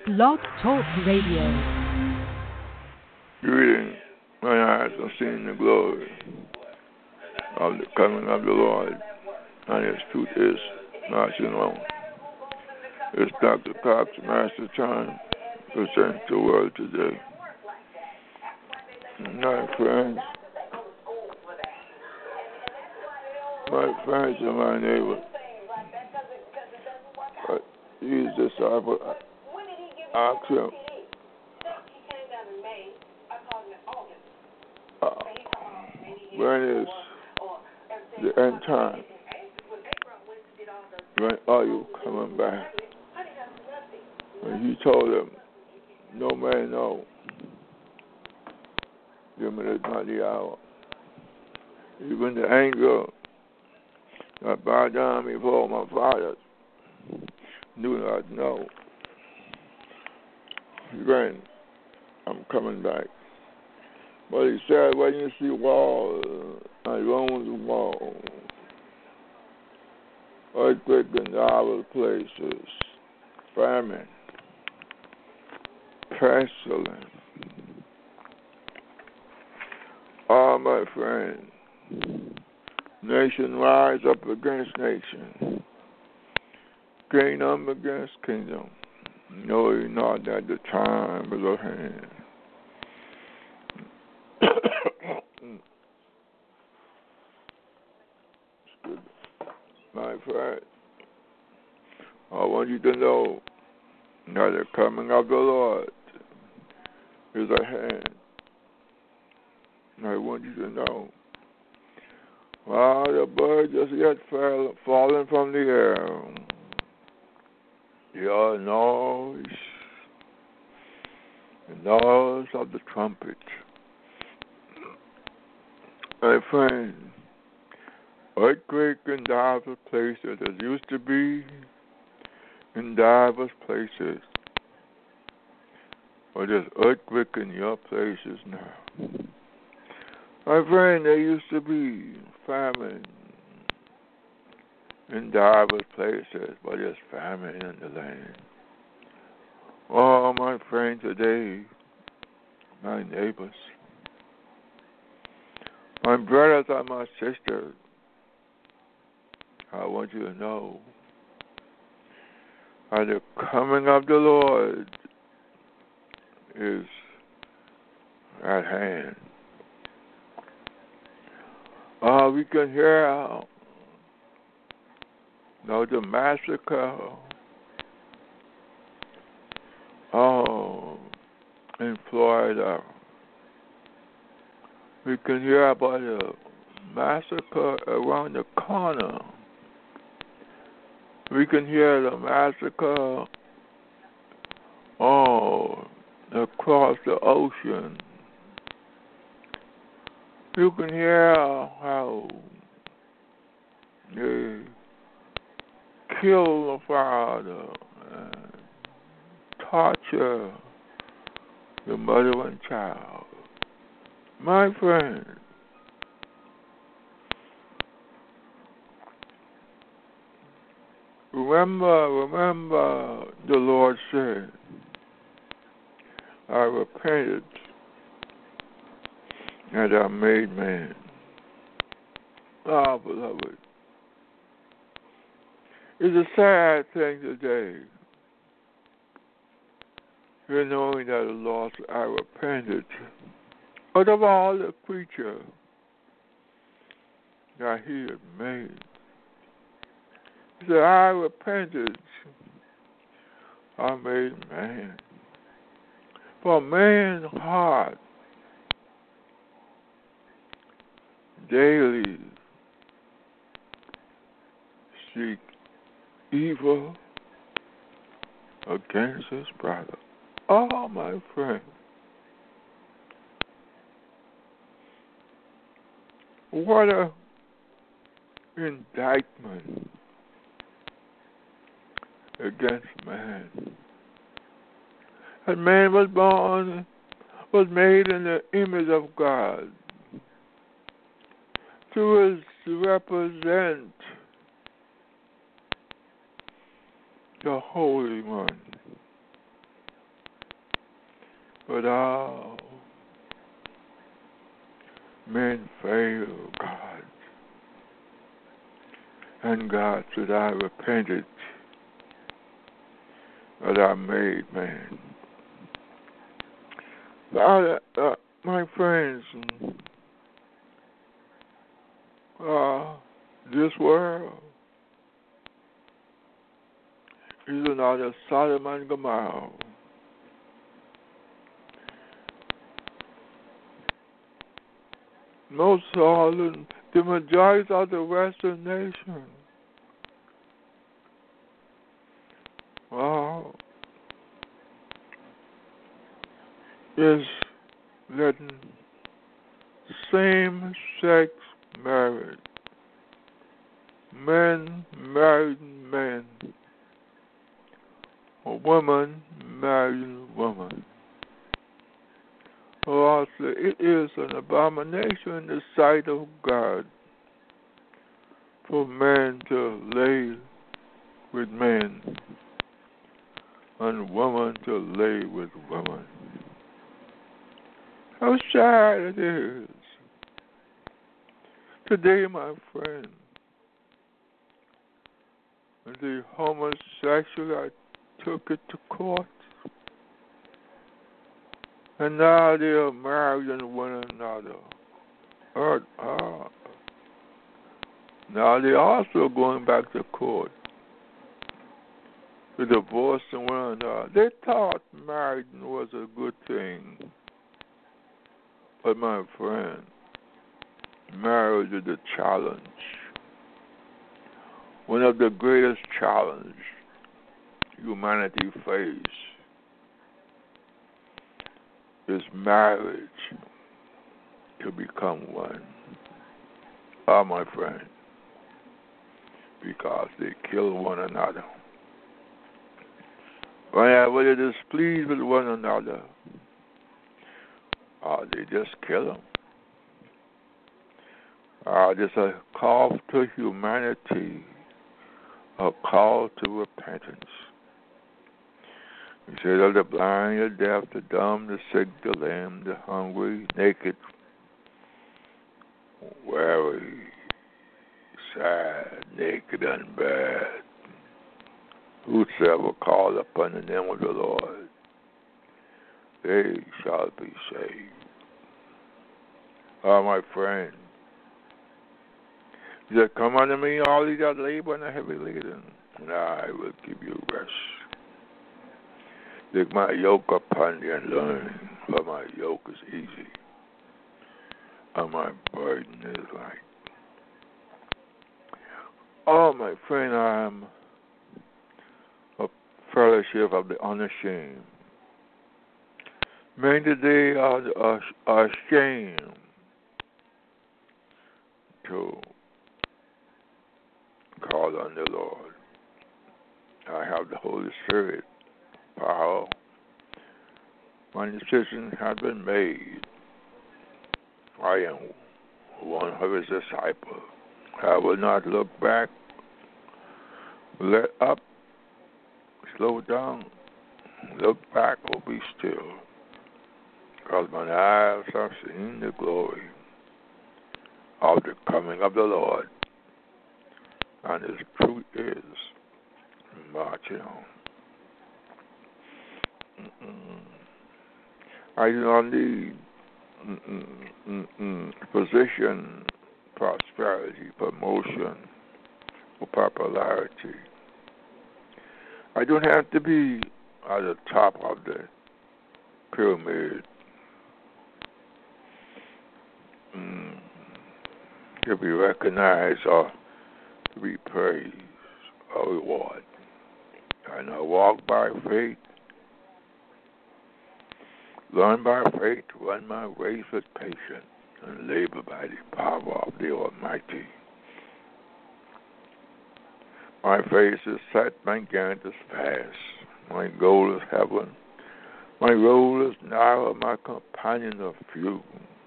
Blog Talk Radio. Greeting, my eyes have seen the glory of the coming of the Lord, and His truth is marching on. It's Dr. Cox, Master Time, presents the world today. My friends and my neighbors, these disciples asked him, when is the end time? When are you coming back? And he told them, no man know the minute nor the hour. Even the angel that bowed down before my father do not know when I'm coming back. But he said, when you see walls and ruins of walls, earthquake in our places, famine, pestilence. Oh, my friend, nation rise up against nation, kingdom against kingdom. Know ye not that the time is at hand. My friend, I want you to know that the coming of the Lord is at hand. I want you to know while the birds just yet falling from the air, your noise, the noise of the trumpet. My friend, earthquake in diverse places as used to be in diverse places. But there's earthquake in your places now. My friend, there used to be famine in diverse places, but there's famine in the land. Oh, my friend, today, my neighbors, my brothers and my sisters, I want you to know that the coming of the Lord is at hand. We can hear the massacre in Florida. We can hear about a massacre around the corner. We can hear the massacre across the ocean. You can hear how they kill the father and torture the mother and child. My friend, remember the Lord said, I repented and I made man. Ah, beloved, it's a sad thing today. You're knowing that the Lord said, I repented out of all the creatures that He had made. He said, I repented, I made man. For man's heart daily seek evil against his brother. Oh, my friend, what a indictment against man. And man was made in the image of God to represent the Holy One. but all men fail, God. And God said, I repented that I made man. Father, my friends, this world is another Sodom and Gomorrah. Most all the majority of the Western nation is letting same-sex marriage, men marrying men, a woman marrying woman. Also, it is an abomination in the sight of God for men to lay with men and woman to lay with woman. How sad it is. Today, my friend, the homosexual took it to court, and now they are marrying one another. Now they're also going back to court to divorcing one another. They thought marriage was a good thing. But my friend, marriage is a challenge. One of the greatest challenges humanity faces is marriage to become one. My friend, because they kill one another. Whenever they're displeased with one another, they just kill them. There's a call to humanity, a call to repentance. He said of the blind, the deaf, the dumb, the sick, the lame, the hungry, naked, weary, sad, naked, and bad. Whosoever call upon the name of the Lord, they shall be saved. My friend, he said, come unto me, all ye that labor and are heavy laden, and I will give you rest. Take my yoke upon you and learn, for my yoke is easy, and my burden is light. My friend, I am a fellowship of the unashamed. Many today are ashamed to call on the Lord. I have the Holy Spirit power. My decision has been made. I am one of his disciples. I will not look back, let up, slow down, look back or be still. Because my eyes have seen the glory of the coming of the Lord, and his truth is marching on. I do not need position, prosperity, promotion, or popularity. I don't have to be at the top of the pyramid to be recognized or to be praised or rewarded. And I walk by faith, learn by faith, run my race with patience, and labor by the power of the Almighty. My face is set, my gant is fast. My goal is heaven. My road is narrow, my companions are few.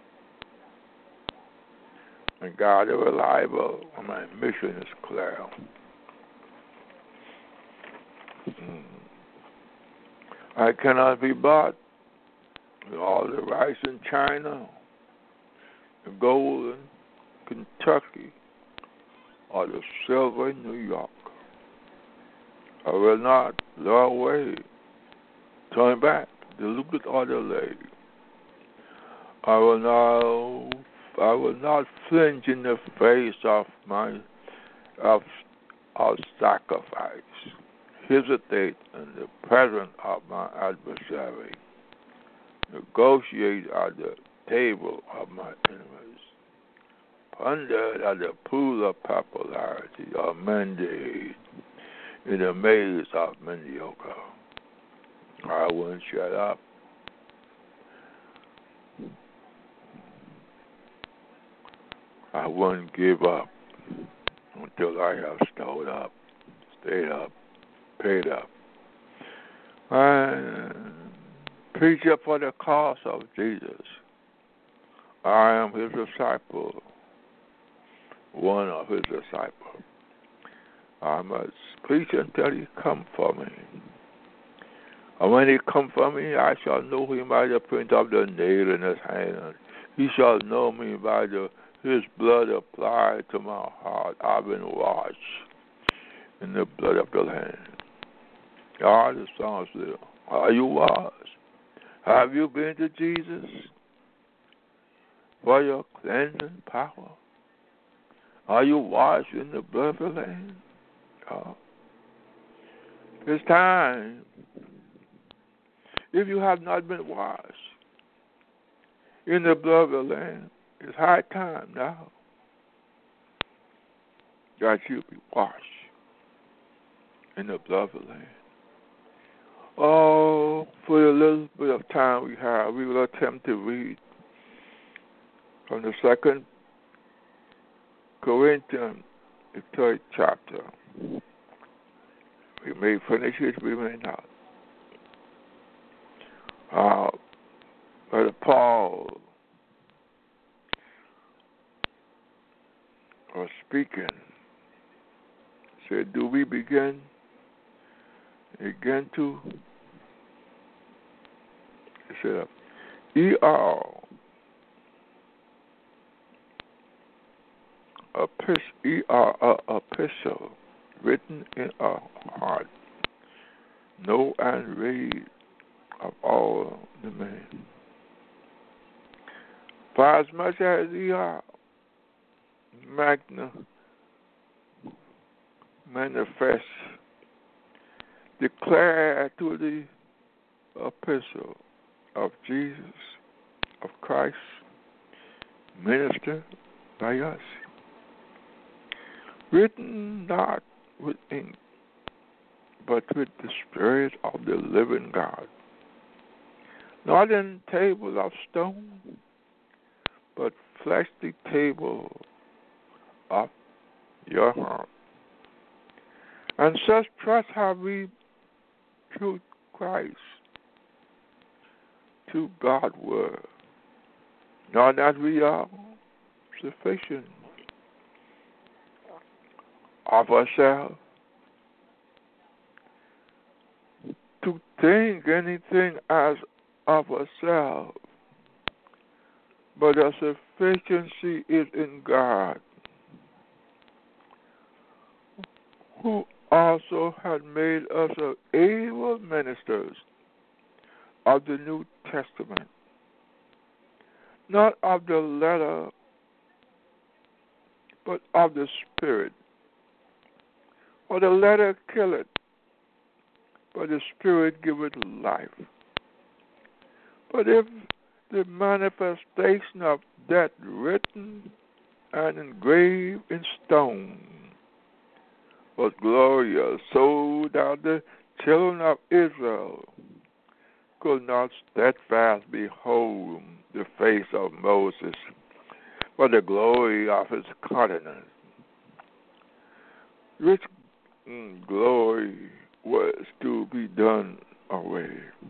And God is reliable, and my mission is clear. I cannot be bought, all the rice in China, the gold in Kentucky, or the silver in New York. I will not lower away, turn back, deluded or delayed. I will not flinch in the face of of sacrifice, hesitate in the presence of my adversary, negotiate at the table of my enemies, pondered at the pool of popularity or mandate in the maze of mediocre. I wouldn't shut up. I wouldn't give up until I have stayed up, paid up, and preach up for the cause of Jesus. I am his disciple, one of his disciples. I must preach until he come for me. And when he come for me, I shall know him by the print of the nail in his hand. He shall know me by his blood applied to my heart. I've been washed in the blood of the Lamb. God, the song says, are you washed? Have you been to Jesus for your cleansing power? Are you washed in the blood of the Lamb? It's time. If you have not been washed in the blood of the Lamb, it's high time now that you be washed in the blood of the Lamb. Oh, for the little bit of time we have, we will attempt to read from the 2 Corinthians, the 3rd chapter. We may finish it, we may not. Brother Paul was speaking. Said, do we begin to? He said, ye are an epistle written in our heart, know and read of all the men. For as much as ye are manifest, declare to the epistle of Jesus, of Christ, ministered by us, written not with ink, but with the Spirit of the living God, not in table of stone, but fleshly table of your heart. And such trust have we through Christ to God's word, not that we are sufficient of ourselves to think anything as of ourselves, but our sufficiency is in God, who also had made us able ministers of the New Testament, not of the letter, but of the Spirit. For the letter killeth, but the Spirit giveth life. But if the manifestation of that written and engraved in stone was glorious, so that the children of Israel could not steadfast behold the face of Moses, but the glory of his countenance, which glory was to be done away.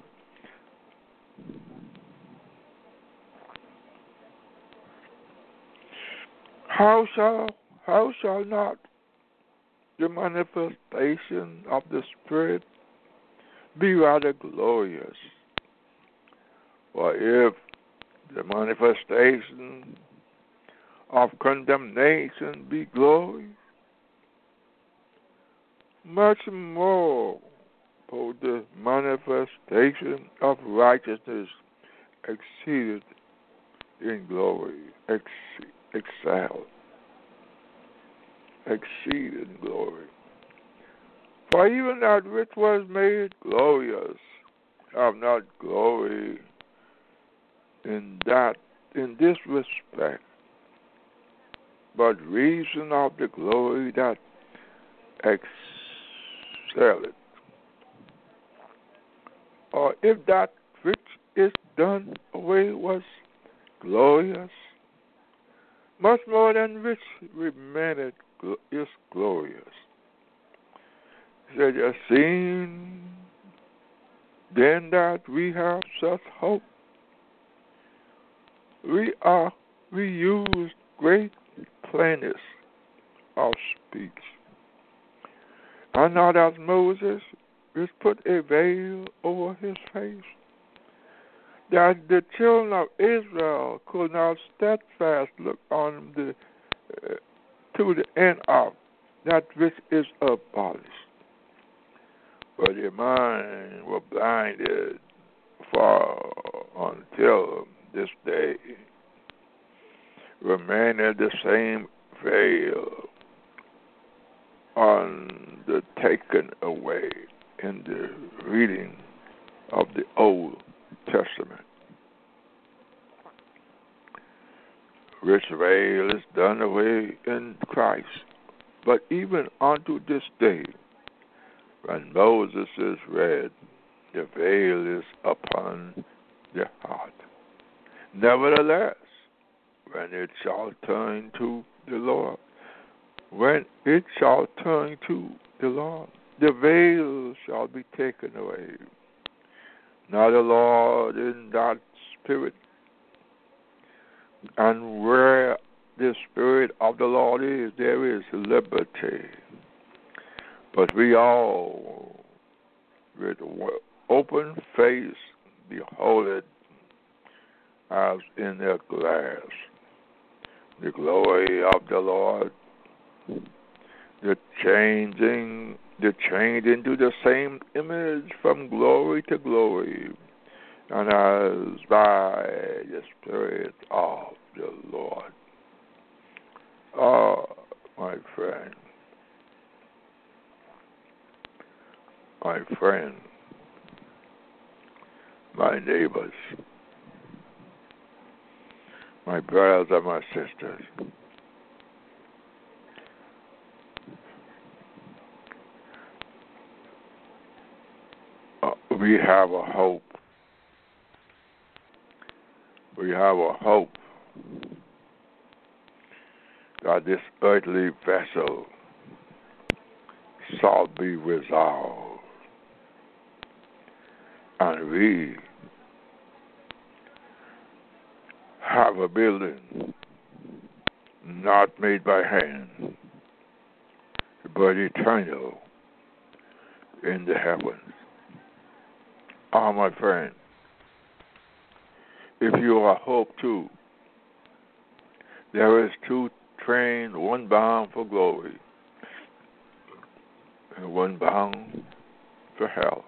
How shall not the manifestation of the Spirit be rather glorious? For if the manifestation of condemnation be glory, much more for the manifestation of righteousness exceeded in glory, excel, exceed in glory. For even that which was made glorious have not glory in this respect, but reason of the glory that excelleth. Or if that which is done away was glorious, much more than which remaineth is glorious. Said, you seen then that we have such hope, we use great plainness of speech, and not as Moses, which put a veil over his face, that the children of Israel could not steadfast look on to the end of that which is abolished. But their minds were blinded for until this day remained the same veil on the taken away in the reading of the Old Testament, which veil is done away in Christ. But even unto this day, when Moses is read, the veil is upon the heart. Nevertheless, when it shall turn to the Lord, the veil shall be taken away. Now the Lord in that spirit, and where the Spirit of the Lord is, there is liberty. But we all, with open face, behold it as in a glass, the glory of the Lord, the change into the same image from glory to glory, and as by the Spirit of the Lord. Oh, my friend, my neighbors, my brothers and my sisters, we have a hope. We have a hope that this earthly vessel shall be resolved, and we have a building not made by hand, but eternal in the heavens. Ah, my friend, if you are hope too, there is two trains, one bound for glory and one bound for hell.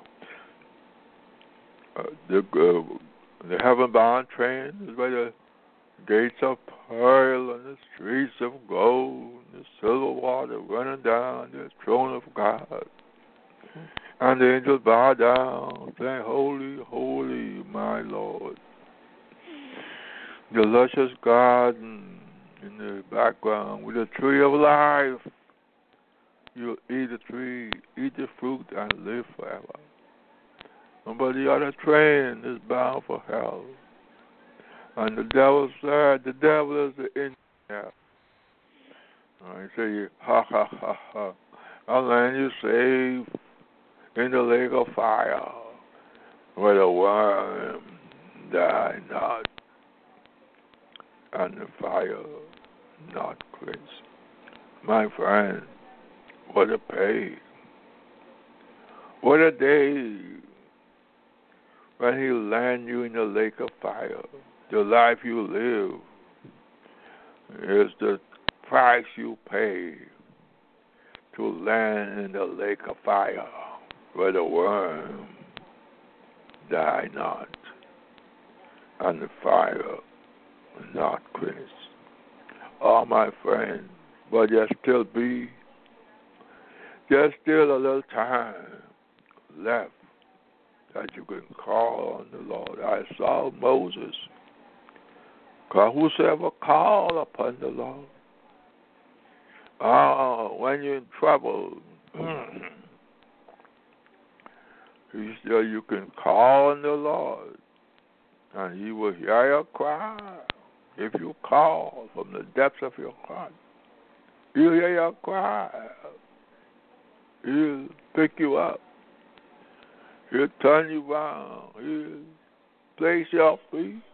The heaven-bound train is by the gates of pearl and the streets of gold, and the silver water running down the throne of God. And the angels bow down, saying, Holy, holy, my Lord. The luscious garden in the background with the tree of life. You'll eat the tree, eat the fruit, and live forever. But the other train is bound for hell. And the devil said, the devil is the engineer. I say, ha, ha, ha, ha. I'll land you safe in the lake of fire, where the worm die not, and the fire not quench. My friend, what a pain. What a day when He'll land you in the lake of fire. The life you live is the price you pay to land in the lake of fire, where the worm die not, and the fire not quenched. Oh, my friend, but there's still a little time left that you can call on the Lord. I saw Moses, because whosoever call upon the Lord, when you're in trouble, you can call on the Lord, and He will hear your cry. If you call from the depths of your heart, He'll hear your cry. He'll pick you up. He'll turn you around. He'll place your feet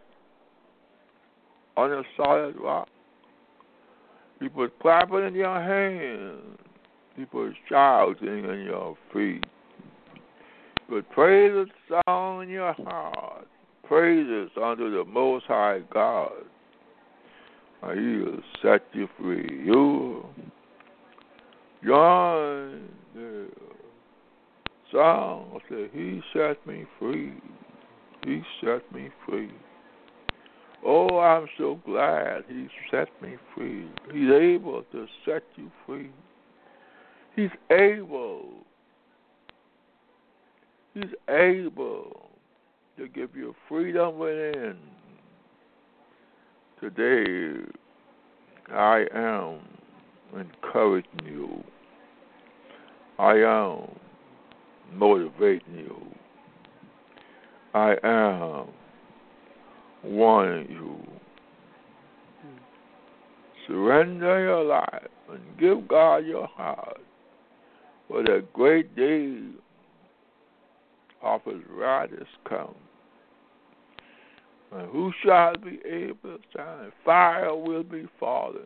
on a solid rock. He put clapping in your hands. He put shouting in your feet. He put praises song in your heart. Praises unto the Most High God. And He'll set you free. You join the song. Say, He set me free. He set me free. Oh, I'm so glad He set me free. He's able to set you free. He's able. He's able to give you freedom within. Today, I am encouraging you. I am motivating you. I am warning you. Surrender your life and give God your heart, for the great day of His wrath is come. And who shall be able to stand? Fire will be falling.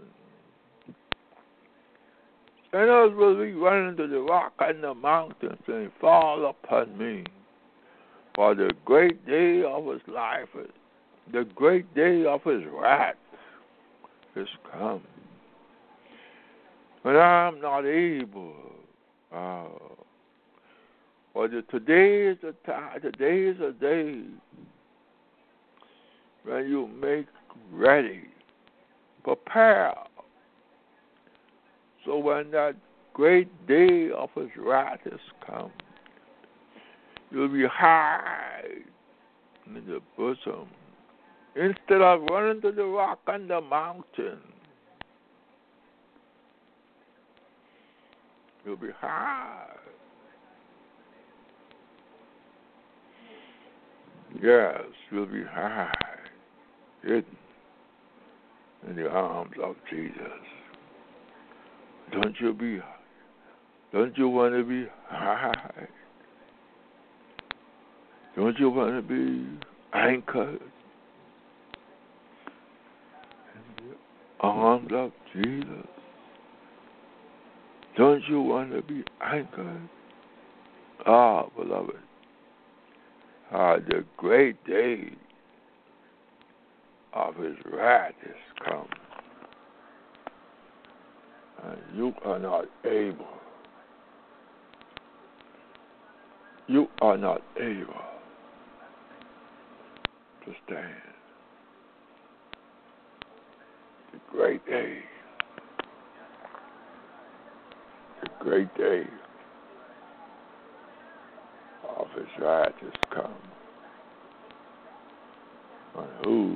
Sinners will be running to the rock and the mountain, saying, fall upon me. For the great day of His life, the great day of His wrath is come. And I'm not able. For today is the time. Today is the day when you make ready, prepare. So when that great day of His wrath is come, you'll be hide in the bosom. Instead of running to the rock and the mountain, you'll be high. Yes, you'll be high, hidden in the arms of Jesus. Don't you want to be high? Don't you want to be anchored in the arms of Jesus? Don't you want to be anchored? Beloved, the great day of His wrath is come. And you are not able. You are not able to stand. The great day. The great day of His wrath is come. And who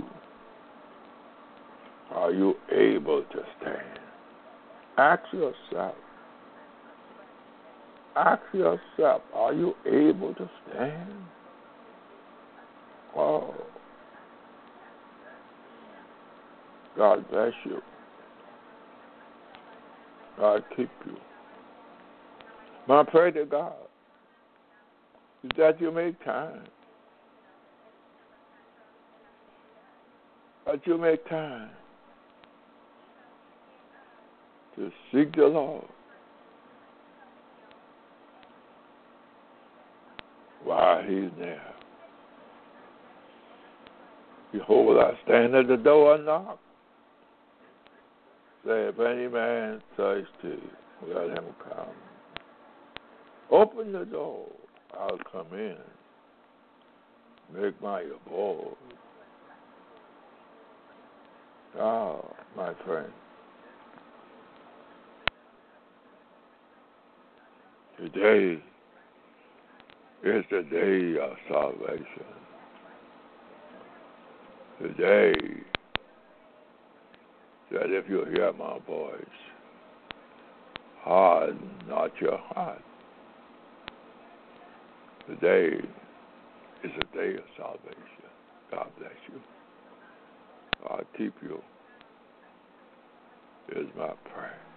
are you able to stand? Ask yourself. Ask yourself, are you able to stand? Oh, God bless you. God keep you. My prayer to God is that you make time. That you make time to seek the Lord while He's there. Behold, I stand at the door and knock. Say, if any man thirsty, let him come. Open the door, I'll come in. Make my abode. Ah, my friend, today is the day of salvation. Today, that if you hear my voice, harden not your heart. Today is a day of salvation. God bless you. God keep you. Is my prayer.